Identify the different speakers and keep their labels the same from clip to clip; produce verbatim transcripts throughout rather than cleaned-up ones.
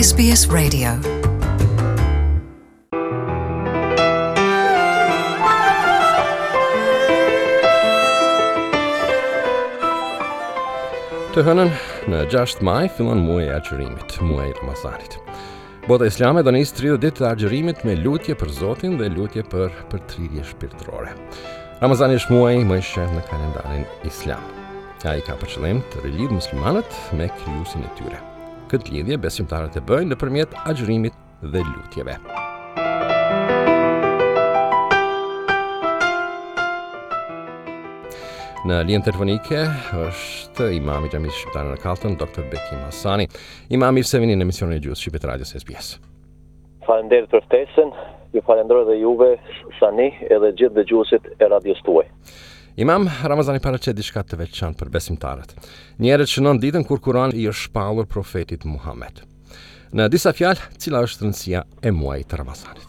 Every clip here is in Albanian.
Speaker 1: S B S Radio.
Speaker 2: Të hënën në gjashtë maj fillon muaji i agjërimit, muaji i Ramazanit. Bota islame do nisë tridhjetë ditë të agjërimit me lutje për Zotin dhe lutje për përtrirje shpirtërore. Ramazani është muaji më i shenjtë në kalendarin islam. Ai ka për qëllim të rilidhë muslimanët me krijuesin e tyre. Këtë lidhje besimtarët e bëjnë nëpërmjet agjërimit dhe lutjeve. Në linjën telefonike është imam i Xhamisë Shqiptare në Kallton, doktor Bekim Hasani. Imam, mirë se vini në emisionin e Gjuhës Shqipe të Radios S B S.
Speaker 3: Faleminderit për ftesën, ju falenderoj dhe juve, Sani, edhe gjithë dëgjuesit e radios tuaj.
Speaker 2: Imam, Ramazani paraqet diçka të veçantë për besimtarët. Njerëzit shënon ditën kur Kurani i është shpallur profetit Muhammed. Në disa fjalë, cila është rëndësia e muajit të Ramazanit?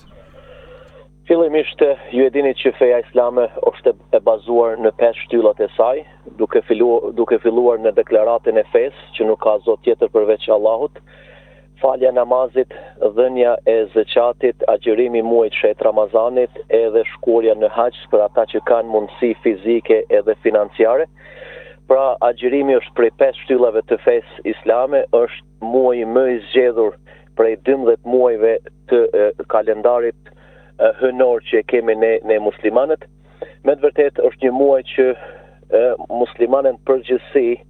Speaker 3: Fillimisht, ju e dini që feja islame është e bazuar në pesë shtyllat e saj, duke filluar, duke filluar në deklaratën e fesë që nuk ka zot tjetër përveç Allahut, falja namazit, dhënia e zeqatit, agjërimi muajit shet Ramazanit, edhe shkuarja në haxh për ata që kanë mundësi fizike edhe financiare. Pra, agjërimi është prej pesë shtyllave të fesë islame, është muaji më i zgjedhur prej dymbëdhjetë muajve të e, kalendarit hënor që kemi ne, ne muslimanët. Me të vërtet është një muaj që e, muslimanët përgjithësi e,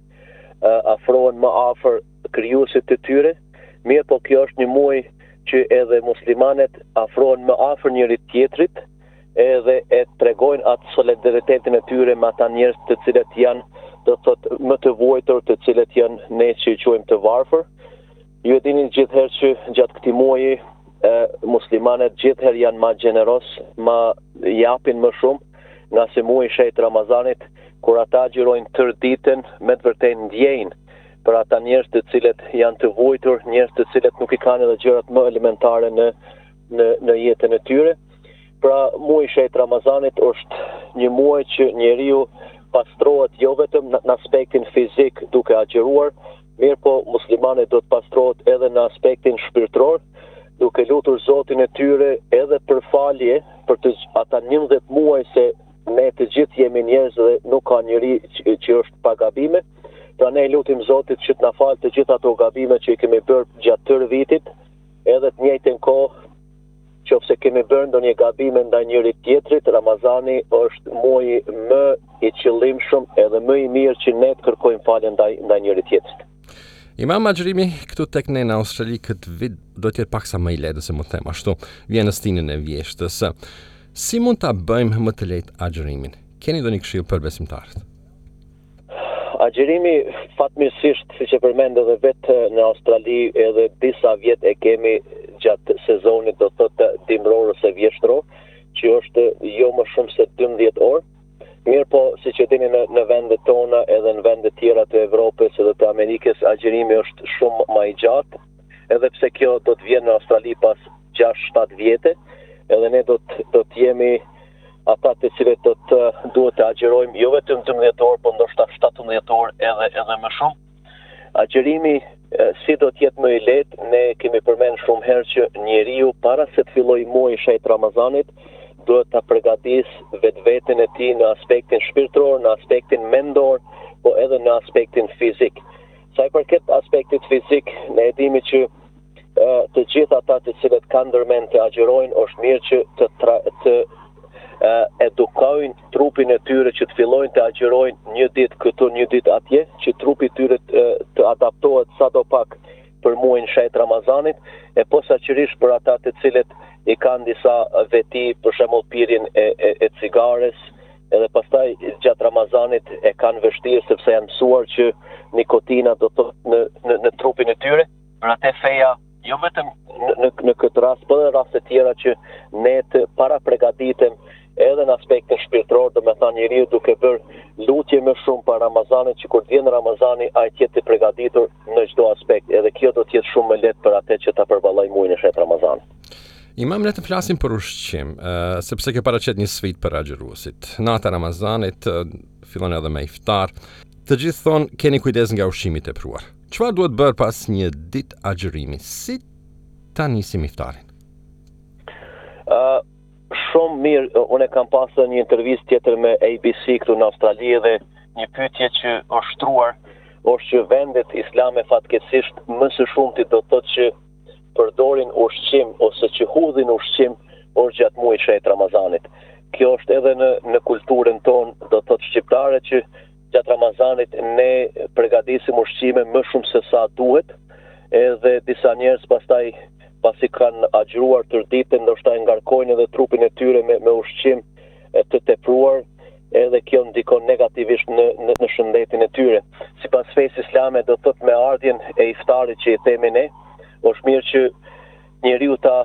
Speaker 3: afrohen më afër krijuesit të tyre, mirë po kjo është një muaj që edhe muslimanët afrohen më afër njëri tjetrit, edhe e tregojnë atë solidaritetin e tyre me ata njerëz të cilët janë, do të thotë, më të vojtur, të cilët janë ne që i quajmë të varfër. Ju e dini gjithherë që gjatë këtij muaji Uh, muslimanët gjithherë janë ma gjeneros, ma japin më shumë, nga se muaji i shenjtë Ramazanit, kur ata agjërojnë tërë ditën, me të vërtetë ndjejnë për ata njerëz të cilët janë të vojtur, njerëz të cilët nuk i kanë edhe gjërat më elementare në në, në jetën e tyre. Pra, muaji i shenjtë Ramazanit është një muaj që njeriu pastrohet jo vetëm në, në aspektin fizik duke agjëruar, mirë po muslimanët do të pastrohet edhe në aspektin shpirtëror, duke lutur Zotin e tyre edhe për falje për të ata njëmbëdhjetë muaj, se ne të gjithë jemi njerëz dhe nuk ka njeri që, që është pa gabime. Pra ne lutim Zotit që të na falë të gjitha ato gabime që i kemi bërë gjatë tërë vitit, edhe të njëjtën kohë qofse kemi bërë ndonjë gabime ndaj njërit tjetrit, Ramazani është muaji më i qëllimshëm edhe më i mirë që ne të kërkojmë falje ndaj ndaj njërit tjetrit.
Speaker 2: Imam, agjërimi këtu tek ne në Australi këtë vit do të jetë paksa më i lehtë, se mund të them ashtu, vjen në stinën e vjeshtës. Si mund ta bëjmë më të lehtë agjërimin? Keni ndonjë këshill për besimtarët?
Speaker 3: Agjërimi fatmirësisht, siç e përmend edhe vetë në Australi, edhe disa vjet e kemi gjatë sezonit, do thotë dimror ose vjeshtror, që është jo më shumë se dymbëdhjetë orë. Mirë po, si që dini në, në vendet tona edhe në vendet tjera të Evropës edhe të Amerikës, agjërimi është shumë më i gjatë, edhe pse kjo do të vjen në Australi pas gjashtë shtatë vjete, edhe ne do të, do të jemi ata të cilët do të duhet të agjërojmë jo vetëm dymbëdhjetë orë, por ndoshta shtatëmbëdhjetë orë edhe edhe më shumë. Agjërimi si do të jetë më i lehtë, ne kemi përmendur shumë herë që njeriu para se të fillojë muaji i shenjtë Ramazanit duhet ta përgatisë vetveten e tij në aspektin shpirtëror, në aspektin mendor, po edhe në aspektin fizik. Sa i përket aspektit fizik, ne e dimi që uh, të gjithë ata të cilët kanë ndërmend të agjërojnë, është mirë që të, tra, të uh, edukojnë trupin e tyre që të fillojnë të agjërojnë një ditë këtu, një ditë atje, që trupi i tyre të, të adaptohet sadopak për muajin e shenjtë Ramazanit, e posaçërisht për ata të cilët i kanë disa veti, për shembull pirjen e, e, e cigares, edhe pastaj gjatë Ramazanit e kanë vështirë sepse janë mësuar që nikotina do të në, në, në trupin e tyre. Për atë feja, jo vetëm në, në, në këtë rast, por edhe raste tjera që ne të para përgatitem edhe në aspektin shpirtëror, do me thënë njeriu duke bërë lutje më shumë para Ramazanit, që kur të vjen Ramazani ai të jetë i përgatitur në çdo aspekt. Edhe kjo do të jetë shumë më lehtë për atë që ta përballojë muajin e shenjtë Ramazanit.
Speaker 2: Imam, le të flasim për ushqim, uh, sepse ke paraqet një sfidë për agjëruesit. Nata Ramazanit uh, fillon edhe me iftar. Të gjithë thonë keni kujdes nga ushqimi i tepruar. Çfarë duhet bërë pas një ditë agjërimi? Si ta nisim iftarin?
Speaker 3: Uh, shumë mirë, unë kam pasur një intervistë tjetër me A B C këtu në Australi dhe një pyetje që është shtruar është që vendet islame fatkeqësisht më së shumti do të thotë që përdorin ushqim ose që hudhin ushqim është gjatë muajit shet Ramazanit. Kjo është edhe në në kulturën tonë, do të thotë shqiptare që gjatë Ramazanit ne përgatisim ushqime më shumë se sa duhet, edhe disa njerëz pastaj pasi kanë agjëruar tërditën, ndoshta e ngarkojnë edhe trupin e tyre me, me ushqim e të tepruar, edhe kjo ndikon negativisht në, në, në shëndetin e tyre. Sipas fesë islame do të thotë me ardhjen e iftarit që i themi ne, është mirë që njeriu ta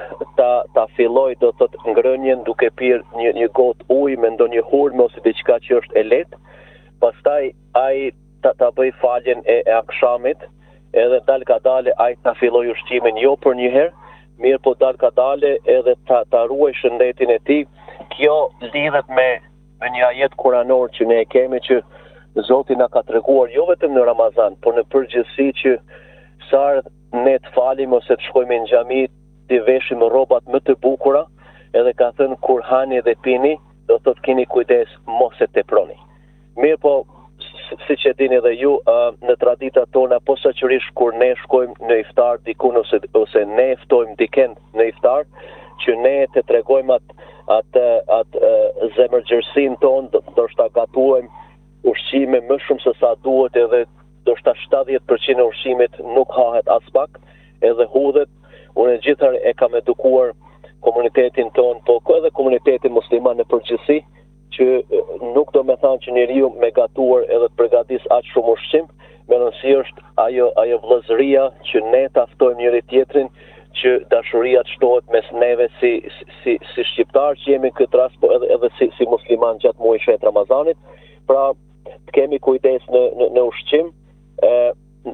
Speaker 3: ta ta filloj do të thotë ngrënien duke pirë një një gotë ujë me ndonjë hurme ose diçka që është e lehtë, pastaj ai ta ta bëj faljen e, e akshamit, edhe dal ka dale ai ta filloj ushqimin jo për një herë, mirë po dal ka dale edhe ta ta ruaj shëndetin e tij. Kjo lidhet me me një ajet kuranor që ne e kemi që Zoti na ka treguar jo vetëm në Ramazan, por në përgjithësi që sa ne të falim ose të shkojmë në xhami, të veshim rrobat më të bukura, edhe ka thënë kur hani dhe pini, do thotë keni kujdes mos e teproni. Mirë po, siç e dini edhe ju, uh, në traditat tona posaçërisht kur ne shkojmë në iftar dikun ose ose ne ftojmë dikën në iftar, që ne të tregojmë atë atë atë uh, zemërgjërsinë tonë, ndoshta gatuajmë ushqime më shumë se sa duhet, edhe ndoshta shtatëdhjetë përqind e ushqimit nuk hahet as pak, edhe hudhet. Unë gjithëherë e kam edukuar komunitetin tonë, po edhe komunitetin musliman në përgjithësi, që nuk do me thënë që njeriu me gatuar edhe të përgatis aq shumë ushqim, me rëndësi është ajo ajo vëllëzëria që ne ta ftojmë njëri tjetrin, që dashuria të shtohet mes neve si si si shqiptar që jemi në këtë rast, po edhe edhe si si musliman gjatë muajit shet Ramazanit. Pra, të kemi kujdes në në, në ushqim. ë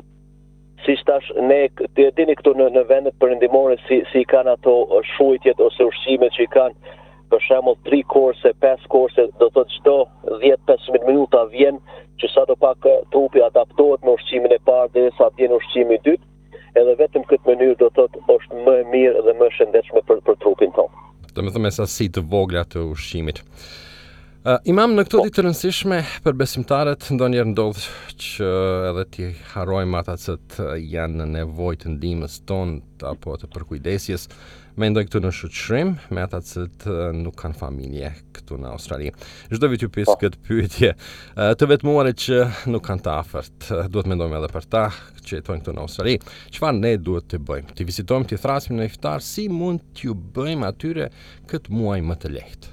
Speaker 3: Si tash ne të dini këtu në, në vendet perëndimore si si kanë ato shujtjet ose ushqimet që i kanë, për shembull tri korse, pesë korse, do të thotë çdo dhjetë pesëmbëdhjetë minuta vjen që sa do pak trupi adaptohet me ushqimin e parë derisa vjen ushqimi i dytë, edhe vetëm këtë mënyrë do të thotë është më e mirë dhe më e shëndetshme për për trupin tonë.
Speaker 2: Do të thënë me sasi të vogla të ushqimit. Uh, imam, në këto ditë të rëndësishme për besimtarët, ndonjëherë ndodh që edhe ti harrojmë ata që janë në nevojë të ndihmës tonë apo të përkujdesjes, mendoj këtu në shoqërim me ata që nuk kanë familje këtu në Australi. Çdo vit ju pyes oh. këtë pyetje, uh, të vetmuarit që nuk kanë të afërt, duhet mendojmë edhe për ta që jetojnë këtu në Australi. Çfarë ne duhet të bëjmë? Të vizitojmë, të thrasim në iftar, si mund t'ju bëjmë atyre këtë muaj më të lehtë?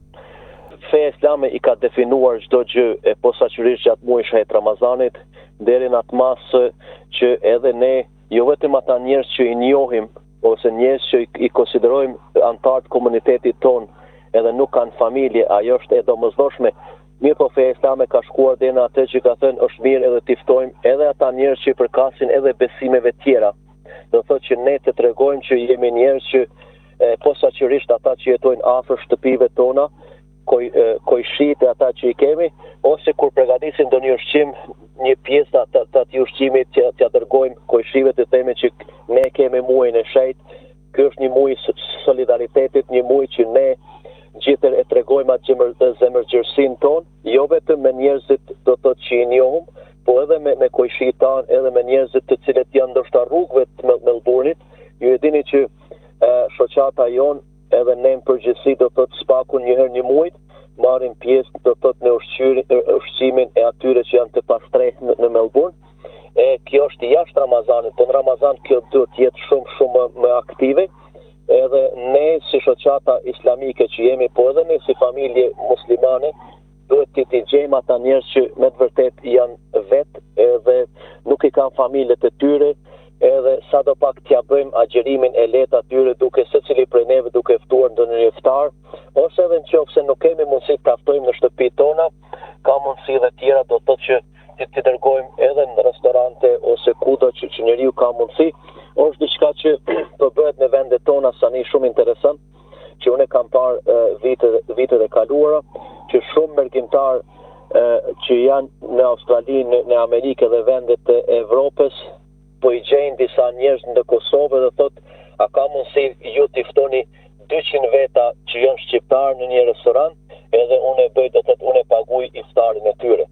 Speaker 3: Feja islame i ka definuar çdo gjë e posaçërisht gjatë muajit shet Ramazanit, deri në atë masë që edhe ne, jo vetëm ata njerëz që i njohim ose njerëz që i, i konsiderojmë antar të komunitetit ton, edhe nuk kanë familje, ajo është e domosdoshme. Mirë po feja islame ka shkuar deri në atë që ka thënë është mirë edhe të ftojmë edhe ata njerëz që i përkasin edhe besimeve tjera. Do thotë që ne të tregojmë që jemi njerëz që e, posaçërisht ata që jetojnë afër shtëpive tona, koj kojshit e ata që i kemi, ose kur përgatisim ndonjë ushqim, një pjesë të atij ushqimit që t'ia dërgojmë kojshive të themi që ne kemi muajin e shet. Ky është një muaj solidaritetit, një muaj që ne gjithë e tregojmë atë zemërgjërsinë tonë, jo vetëm me njerëzit do të thotë që i njohum, po edhe me me kojshit tanë, edhe me njerëzit të cilët janë ndoshta rrugëve të Melbourne-it. Ju e dini që shoqata jonë edhe ne në përgjithësi do të thotë spaku një herë një muaj marrin pjesë do të thotë në ushqimin e atyre që janë të pastrehtë në, në Melbourne. E kjo është jashtë Ramazanit, po në Ramazan kjo duhet të jetë shumë shumë më aktive. Edhe ne si shoqata islamike që jemi, po edhe ne si familje muslimane, duhet të të gjejmë ata njerëz që me të vërtet janë vetë edhe nuk i kanë familjet e tyre, edhe sa do pak t'ja bëjmë agjerimin e lehtë atyre duke secili prej neve duke ftuar ndonjë iftar, ose edhe nëse nuk kemi mundësi ta ftojmë në shtëpitë tona, ka mundësi edhe tjera do të thotë që ti të dërgojmë edhe në restorante ose kudo që, që njeriu ka mundësi. Është diçka që do bëhet në vendet tona sani shumë interesant, që unë kam parë uh, vitet vitet e kaluara, që shumë mergimtar uh, që janë në Australi, në, në Amerikë dhe vendet e Evropës, po i gjejnë disa njerëz në Kosovë dhe thotë a ka mundësi ju t'i ftoni dyqind veta që janë shqiptarë në një restoran, edhe unë e bëj, do të thotë unë e paguaj iftarin e tyre.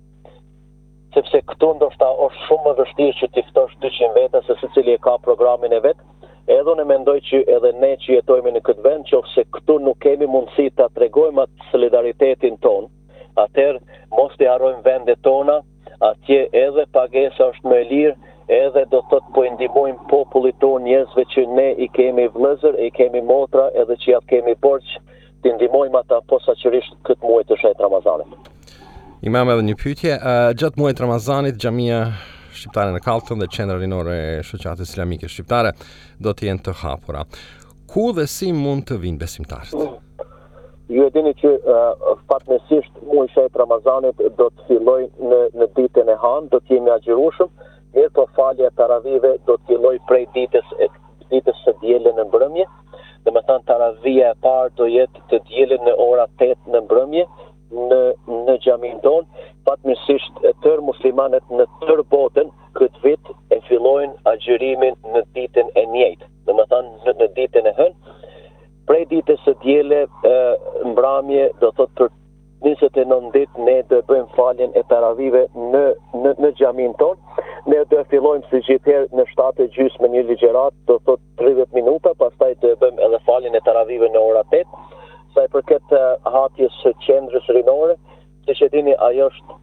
Speaker 3: Sepse këtu ndoshta është shumë më vështirë që t'i ftosh dyqind veta se secili e ka programin e vet. Edhe unë mendoj që edhe ne që jetojmë në këtë vend, qofse këtu nuk kemi mundësi ta tregojmë atë solidaritetin ton, atëherë mos t'i harrojmë vendet tona, atje edhe pagesa është më e lirë, edhe do të thotë po i ndihmojmë popullit tonë, njerëzve që ne i kemi vëllezër, i kemi motra, edhe që ja kemi borx, t'i ndihmojmë ata posaçërisht këtë muaj të shet Ramazanit.
Speaker 2: Imam, edhe një pyetje, uh, gjatë muajit Ramazanit xhamia shqiptare në Kallton dhe qendra rinore e shoqatës islamike shqiptare do të jenë të hapura. Ku dhe si mund të vinë besimtarët?
Speaker 3: Mm. Ju e dini që uh, fatmesisht muaji i shet Ramazanit do të fillojë në në ditën e hanë, do të jemi agjërueshëm, mirë po falja e taravive do të fillojë prej ditës e ditës së dielën në mbrëmje. Domethënë taravia e parë do jetë të dielën në ora tetë në mbrëmje në në xhamin tonë. Fatmirësisht tërë muslimanët në tërë botën këtë vit e fillojnë agjërimin në ditën e njëjtë, domethënë në, në ditën e hënë. Prej ditës së diele mbrëmje do thotë për njëzet e nëntë ditë ne do bëjmë faljen e taravive në në, në xhamin tonë. Ne do fillojmë si gjithherë në shtatë e gjys me një ligjërat, do thotë tridhjetë minuta, pastaj do bëjmë edhe faljen e taravive në ora tetë. Sa i përket uh, hapjes së qendrës rinore, siç e dini, ajo është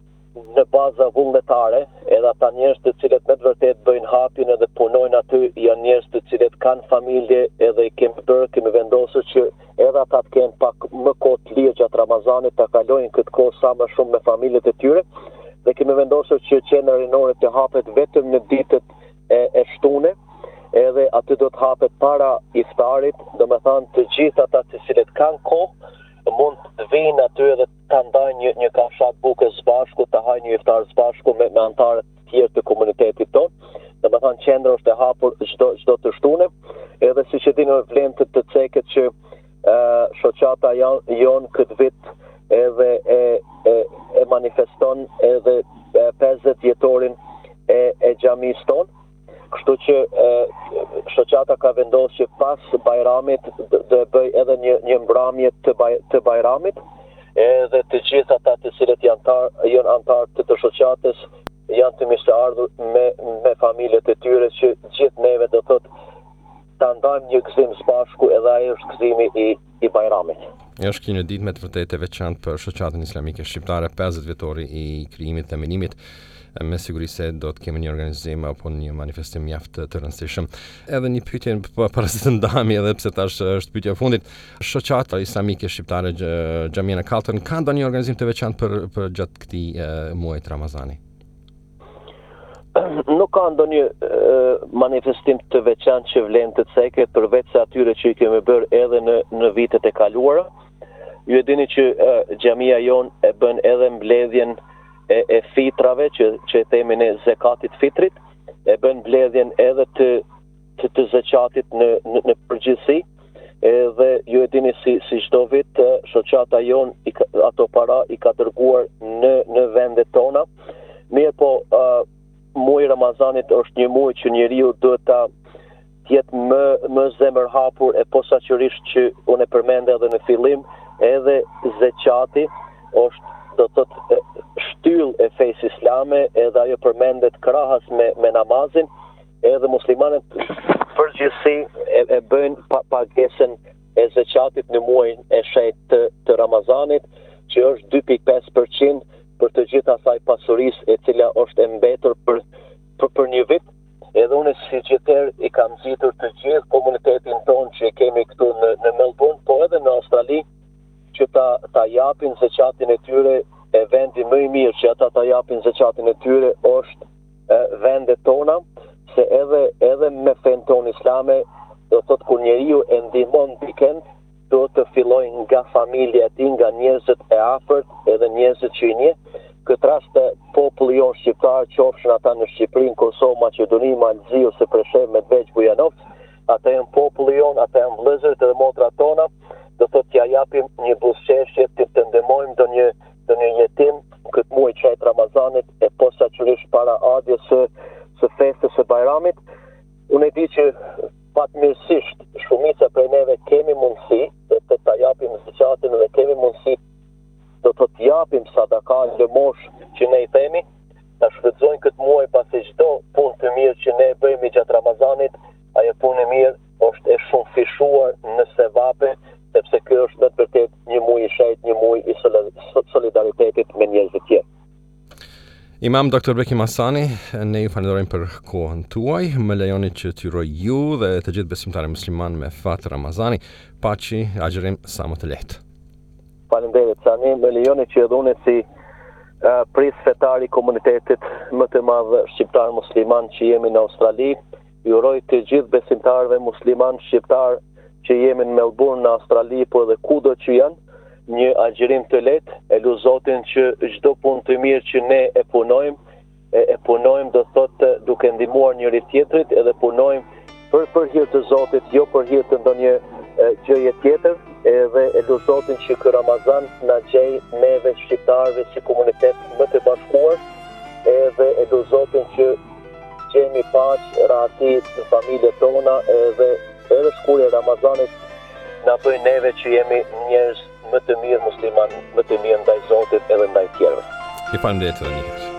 Speaker 3: në baza vullnetare, edhe ata njerëz të cilët me të vërtet bëjnë hapjen edhe punojnë aty, janë njerëz të cilët kanë familje, edhe i kemi bërë, kemi vendosur që edhe ata të kenë pak më kohë të lirë gjatë Ramazanit, ta kalojnë këtë kohë sa më shumë me familjet e tyre, dhe kemi vendosur që qendra rinore të hapet vetëm në ditët e, e shtune, edhe aty do të hapet para iftarit, do me thanë të gjithë ata të cilët kanë kohë, mund të vinë aty edhe të ndajnë një, një kafshat buke së bashku, të hajnë një iftar së bashku me, me antarët tjerë të komunitetit tonë. Do me thanë qendra është e hapur çdo çdo të shtune, edhe si që dini vlen të të ceket që uh, shoqata jonë këtë vit edhe e, e, e manifeston edhe e, pesëdhjetë vjetorin e, e xhamisë tonë. Kështu që e, shoqata ka vendosur që pas Bajramit do bëj edhe një një mbrëmje të baj, të Bajramit, edhe të gjithë ata të cilët janë antar janë antar të të shoqatës janë të mirëardhur me me familjet e tyre, që gjithë neve do thotë ta ndajmë një gëzim së bashku, edhe ai është gëzimi i i Bajramit.
Speaker 2: Është një ditë me të vërtetë e veçantë për shoqatën islamike shqiptare, pesëdhjetë vjetori i krijimit të minimit. Me siguri se do të kemi një organizim apo një manifestim mjaft të rëndësishëm. Edhe një pyetje para se të ndahemi, edhe pse tash është pyetja e fundit. Shoqata islamike shqiptare xhamia në Kallton ka ndonjë organizim të veçantë për për gjatë këtij muajit Ramazani?
Speaker 3: Nuk ka ndonjë manifestim të veçantë që vlen të ceket, përveç se atyre që i kemi bërë edhe në në vitet e kaluara. Ju e dini që xhamia jon e bën edhe mbledhjen E, e fitrave që që e themi ne zakatit fitrit, e bën mbledhjen edhe të të, të zakatit në në, në përgjithësi, edhe ju e dini si si çdo vit shoqata jon i, ato para i ka dërguar në në vendet tona. Mirë po uh, muaji Ramazanit është një muaj që njeriu duhet ta të jetë më më zemër hapur, e posaçërisht që unë e përmend edhe në fillim, edhe zakati është do të thotë shtyll e fesë islame, edhe ajo përmendet krahas me, me namazin, edhe muslimanët përgjithësi e, e bëjnë pa, pagesën e zakatit në muajin e shet të, të Ramazanit, që është dy pikë pesë përqind për të gjithë asaj pasurisë e cila është e mbetur për, për, për një vit. Edhe unë si gjithherë i kam nxitur të gjithë komunitetin tonë që kemi këtu në, në Melbourne, po edhe në Australi, që ta, ta japin zakatin e tyre. E vendi më i mirë që ata ta japin zakatin e tyre është e, vendet tona, se edhe edhe me fen ton islame, do thotë kur njeriu e ndihmon dikën, do të fillojë nga familja e tij, nga njerëzit e afërt, edhe njerëzit që i njeh. Këtë rast populli jon shqiptar, qofshin ata në Shqipëri, në Kosovë, Maqedoni, Malzi ose Preshevë, Medveç, Bujanovc, ata janë populli jon, ata janë vëllezërit edhe motrat tona, do thotë t'ia japim një buzëqeshje, të të ndihmojmë do një do një jetim këtë muaj qajt Ramazanit, e posaçërisht para ardhjes së së festës së Bajramit. Unë e di që fatmirësisht shumica prej neve kemi mundësi të, të ta japim zakatin dhe kemi mundësi do të të japim sadaka lëmosh që ne i themi, ta shfrytëzojnë këtë muaj pasi çdo punë të mirë që ne bëjmë gjatë Ramazanit, ajo punë e mirë është e shumë fishuar në sevape, sepse ky është në të vërtetë një muaj i shenjtë, një muaj i solidaritetit me njerëzit e tjerë.
Speaker 2: Imam doktor Bekim Hasani, ne ju falenderojmë për kohën tuaj. Më lejoni që t'ju uroj ju dhe të gjithë besimtarë musliman me fat Ramazani, paçi agjërim sa më të lehtë.
Speaker 3: Faleminderit Sani, më lejoni që edhe unë si uh, pris fetari i komunitetit më të madh shqiptar musliman që jemi në Australi, ju uroj të gjithë besimtarëve musliman shqiptar që jemi në Melbourne, në Australi, po edhe kudo që janë, një agjërim të lehtë, e lu Zotin që çdo punë të mirë që ne e punojmë, e, e punojmë do thotë duke ndihmuar njëri tjetrit, edhe punojmë për për hir të Zotit, jo për hir të ndonjë gjëje tjetër, edhe e lu Zotin që ky Ramazan na gjej neve shqiptarëve si komunitet më të bashkuar, edhe e lu Zotin që gjejmë paqë, rahati në familjet tona, edhe edhe shkurja e Ramazanit na bëjnë neve që jemi njerëz më të mirë musliman, më të mirë ndaj Zotit edhe ndaj tjerëve.
Speaker 2: I falenderoj edhe një herë.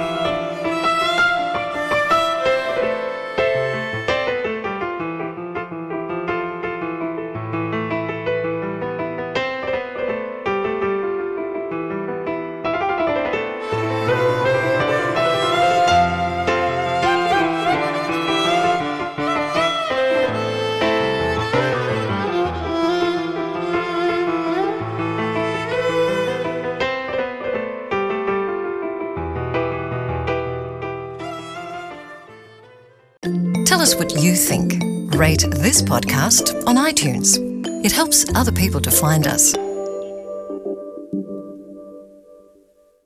Speaker 1: Tell us what you think. Rate this podcast on iTunes. It helps other people to find us.